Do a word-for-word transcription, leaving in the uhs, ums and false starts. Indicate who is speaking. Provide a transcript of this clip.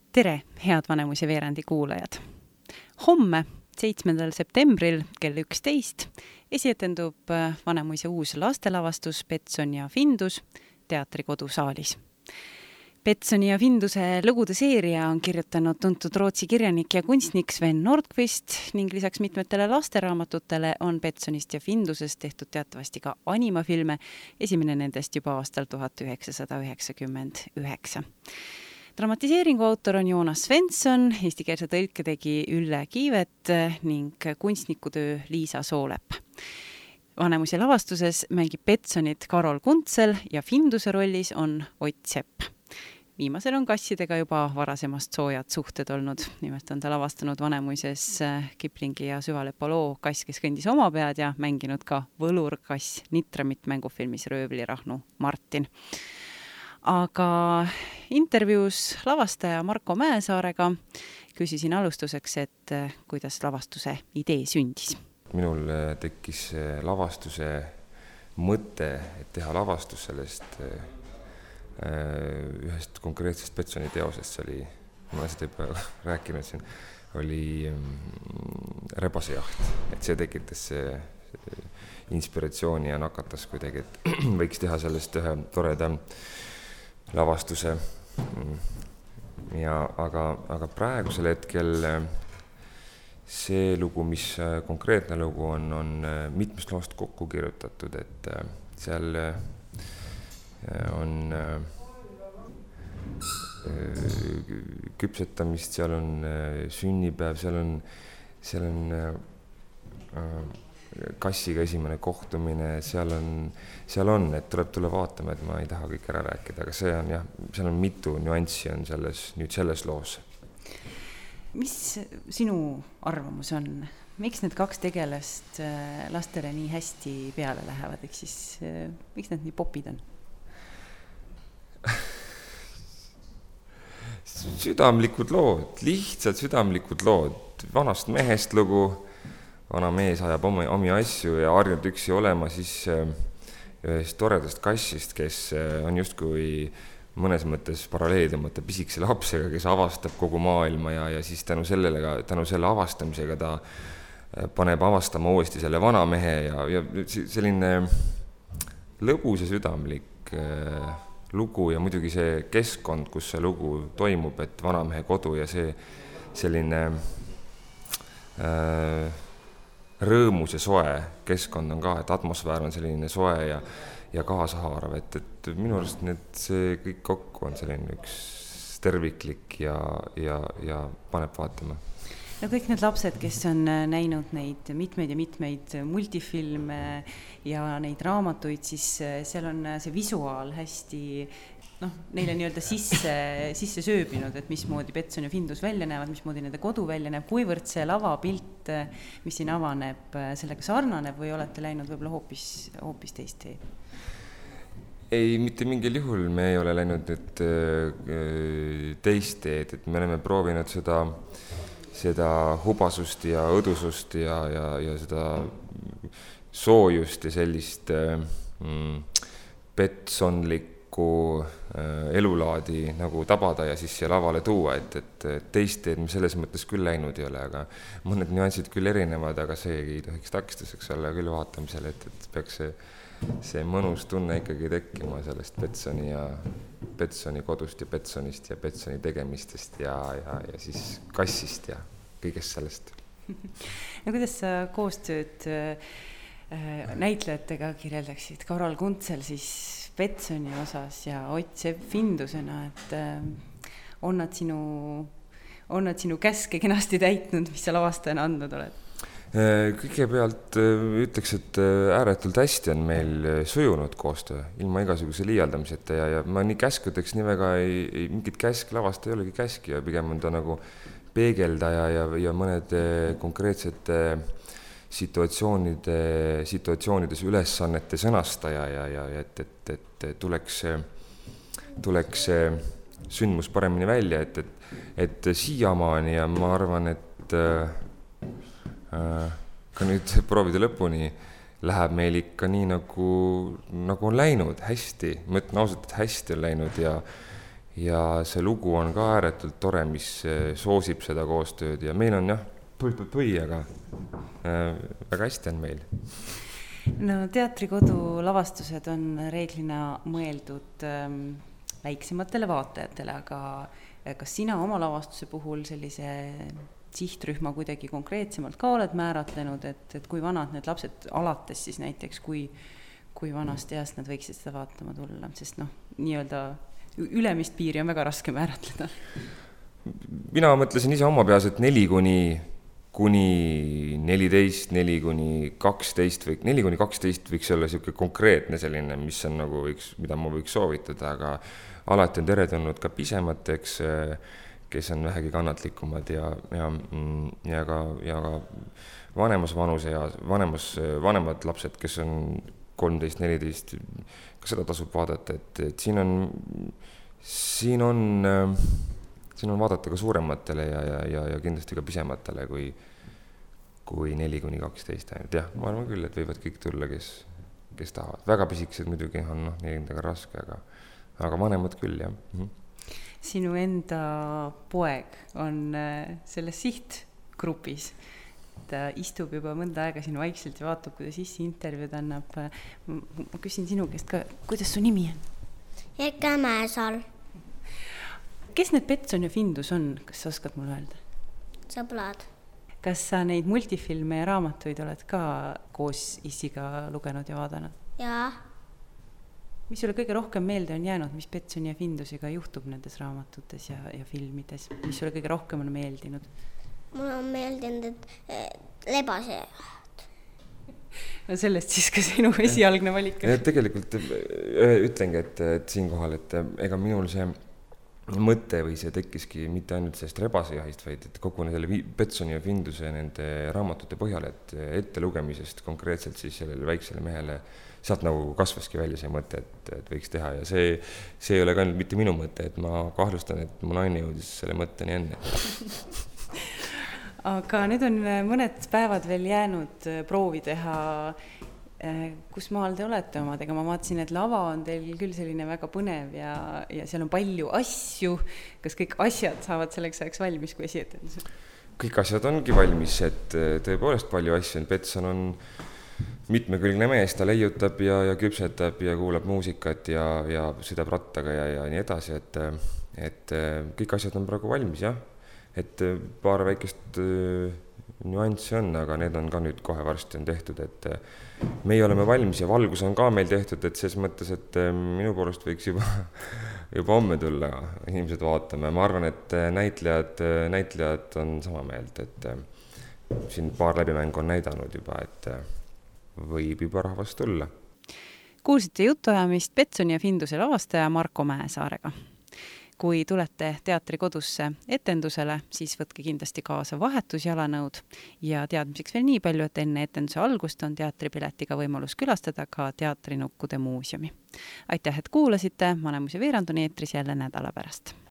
Speaker 1: Tere, head Vanemuise veerandi kuulajad! Homme, seitsmendal septembril kell üksteist esietendub Vanemuise uus lastelavastus Petson ja Findus teatri kodusaalis. Petson ja Finduse lugude seeria on kirjutanud tuntud Rootsi kirjanik ja kunstnik Sven Nordqvist ning lisaks mitmetele lasteraamatutele on Petsonist ja Findusest tehtud teatavasti ka animafilme, esimene nendest juba aastal tuhat üheksasada üheksakümmend üheksa. Dramatiseeringu autor on Joonas Svensson, eestikeelse tõlke tegi Ülle Kiivet ning kunstnikutöö Liisa Soolep. Vanemuise lavastuses mängib Petsonit Karol Kuntsel ja Finduse rollis on Ott Sepp. Viimasel on kassidega juba varasemast soojad suhted olnud. Nimelt on ta lavastanud Vanemuises Kiplingi ja Süvalepa loo Kass, kes kõndis oma pead ja mänginud ka Võlurkass Nitramit mängufilmis Röövlirahnu Martin. Aga intervjuus lavastaja Marko Mäesaarega küsisin alustuseks, et kuidas lavastuse idee sündis.
Speaker 2: Minul tekkis lavastuse mõte, et teha lavastus sellest ühest konkreetsest Petsoni teosest. See oli, ma olen seda juba rääkinud siin, oli Rebasejaht. Et see tekitas see inspiratsiooni ja nakatas kuidagi, et võiks teha sellest ühe toreda lavastuse. Ja, aga, aga praegusel hetkel see lugu, mis konkreetne lugu on, on mitmest loost kokku kirjutatud, et seal on küpsetamist, seal on sünnipäev, seal on, seal on kassiga esimene kohtumine, seal on, seal on, et tuleb tulla vaatama, et ma ei taha kõik ära rääkida, aga see on jah, seal on mitu nüanssi on selles, nüüd selles loos.
Speaker 1: Mis sinu arvamus on? Miks need kaks tegelast lastele nii hästi peale lähevad, ehk siis miks need nii popid on?
Speaker 2: Südamlikud lood, lihtsalt südamlikud lood, vanast mehest lugu, vana mees ajab omi, omi asju ja harjunud üksi olema, siis ühest toredast kassist, kes on justkui mõnes mõttes paralleeli tõmmata pisikese lapsega, kes avastab kogu maailma ja, ja siis tänu, sellele, tänu selle avastamisega ta paneb avastama uuesti selle vana mehe ja, ja selline lõbus ja südamlik lugu ja muidugi see keskkond, kus see lugu toimub, et vana mehe kodu ja see selline äh, rõõmus ja soe keskkond on ka, et atmosfäär on selline soe ja, ja kaasahaarav, et, et minu arust need, see kõik kokku on selline üks terviklik ja, ja, ja paneb vaatama.
Speaker 1: No kõik need lapsed, kes on näinud neid mitmeid ja mitmeid multifilme ja neid raamatuid, siis seal on see visuaal hästi, noh, neile nii-öelda sisse, sisse sööbinud, et mismoodi Petson ja Findus välja näevad, mismoodi nende kodu välja näeb, kuivõrd see lavapilt, mis siin avaneb, sellega sarnaneb või olete läinud võib-olla hoopis, hoopis teist teed?
Speaker 2: Ei, mitte mingil juhul me ei ole läinud nüüd teist teed, et me oleme proovinud seda, seda hubasust ja õdusust ja, ja, ja seda soojust ja sellist mm, petsonlikku elulaadi nagu tabada ja siis siia lavale tuua, et, et teist teed me selles mõttes küll läinud ei ole, aga mõned nüansid küll erinevad, aga see ei tohiks takistuseks olla küll vaatamisel, et, et peaks see, see mõnus tunne ikkagi tekkima sellest Petsoni ja Petsoni kodust ja Petsonist ja Petsoni tegemistest ja, ja, ja siis kassist ja kõigest sellest.
Speaker 1: Ja kuidas sa koostööd näitlejatega kirjeldaksid? Karol Kuntsel siis Petsoni osas ja Ott Sepp Findusena, et on nad sinu, on nad sinu käske kenasti täitnud, mis sa lavastajana andnud oled?
Speaker 2: Kõigepealt ütleks, et ääretult hästi on meil sujunud koostöö ilma igasuguse liialdamiseta ja, ja ma nii käskudeks nii väga ei, ei mingit käsk lavast ei olegi käski ja pigem on ta nagu peegeldaja ja, ja mõned konkreetsete situatsioonide, situatsioonides ülesannete sõnastaja ja, ja et, et, et tuleks, tuleks sündmus paremini välja, et, et, et siiamaani ja ma arvan, et äh, ka nüüd proovide lõpuni läheb meil ikka nii, nagu, nagu on läinud hästi. Ma ütlen ausalt, et hästi on läinud ja, ja see lugu on ka ääretult tore, mis soosib seda koostööd ja meil on jah, põi-põi-põi, aga äh, väga hästi on meil.
Speaker 1: No Teatrikodu lavastused on reeglina mõeldud ähm, väiksematele vaatajatele, aga kas sina oma lavastuse puhul sellise sihtrühma kuidagi konkreetsemalt ka oled määratlenud, et, et kui vanad need lapsed alates siis näiteks, kui, kui vanast east nad võiksid seda vaatama tulla, sest noh, nii-öelda ülemist piiri on väga raske määratleda.
Speaker 2: Mina mõtlesin ise oma peas, et neli kuni kuni neliteist, neli kuni kaksteist või neli kuni kaksteist võiks olla selline konkreetne selline, mis on nagu võiks, mida ma võiks soovitada, aga alati on teretulnud ka pisemateks, kes on vähegi kannatlikumad ja, ja, ja, ka, ja ka vanemas vanuse ja vanemas, vanemad lapsed, kes on kolmteist, neliteist, ka seda tasub vaadata, et, et siin on, siin on siin on vaadata ka suurematele ja, ja, ja, ja kindlasti ka pisematele kui, kui neli kuni kaksteist ainult. Jah, ma arvan küll, et võivad kõik tulla, kes, kes tahavad. Väga pisikesed muidugi on noh, nii raske, aga, aga vanemad küll, jah. Mhm.
Speaker 1: Sinu enda poeg on selles sihtgrupis. Ta istub juba mõnda aega siin vaikselt ja vaatab, kuidas issi intervjuud annab. Ma küsin sinu käest ka, kuidas su nimi on?
Speaker 3: Jekka Mäesaal.
Speaker 1: Kes need Petson ja Findus on, kas sa oskad mulle öelda?
Speaker 3: Sõblad.
Speaker 1: Kas sa neid multifilme ja raamatuid oled ka koos issiga lugenud ja vaadanud?
Speaker 3: Jaa.
Speaker 1: Mis sulle kõige rohkem meelde on jäänud, mis Petson ja Findusiga juhtub nendes raamatutes ja, ja filmides? Mis sulle kõige rohkem on meeldinud?
Speaker 3: Mulle on meeldinud, et lebased.
Speaker 1: No sellest siis ka sinu esialgne valik.
Speaker 2: Tegelikult ütlengi, et, et siinkohal, et ega minul see mõte või see tekkiski mitte ainult sellest rebasejahist, vaid et kogu selle Petsoni ja Finduse nende raamatute põhjal, et ette lugemisest konkreetselt siis sellele väiksele mehele sealt nagu kasvaski välja see mõte, et, et võiks teha ja see, see ei ole ka mitte minu mõte, et ma kahlustan, et mu naine jõudis selle mõtteni enne.
Speaker 1: Aga nüüd on mõned päevad veel jäänud proovi teha. Kus maal te olete omadega? Ma vaatasin, et lava on teil küll selline väga põnev ja, ja seal on palju asju. Kas kõik asjad saavad selleks ajaks valmis, kui esietendused?
Speaker 2: Kõik asjad ongi valmis, et tõepoolest palju asju. Petson on mitmekülgne mees, ta leiutab ja, ja küpsetab ja kuulab muusikat ja, ja sõidab rattaga ja, ja nii edasi, et, et kõik asjad on praegu valmis, jah. Et paar väikest nüanssi on, aga need on ka nüüd kohe varsti on tehtud, et meie oleme valmis ja valgus on ka meil tehtud, et ses mõttes, et minu poolest võiks juba, juba homme tulla inimesed vaatama. Ma arvan, et näitlejad, näitlejad on sama meelt, et siin paar läbimängu on näidanud juba, et võib juba rahvast tulla.
Speaker 1: Kuulsite jutuajamist Petson ja Finduse lavastaja Marko Mäesaarega. Kui tulete Teatrikodusse etendusele, siis võtke kindlasti kaasa vahetusjalanõud ja teadmiseks veel nii palju, et enne etenduse algust on teatripiletiga võimalus külastada ka Teatrinukkude muuseumi. Aitäh, et kuulasite, Vanemuise veerand on eetris jälle nädala pärast.